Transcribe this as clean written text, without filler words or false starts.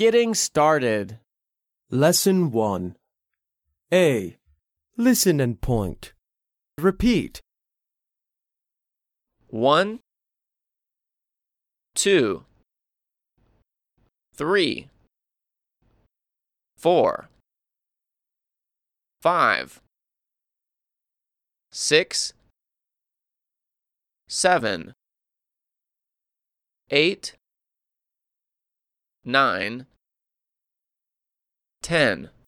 Getting started. Lesson 1. A. Listen and point. Repeat. 1, 2, 3, 4, 5, 6, 7, 8, 9, 10.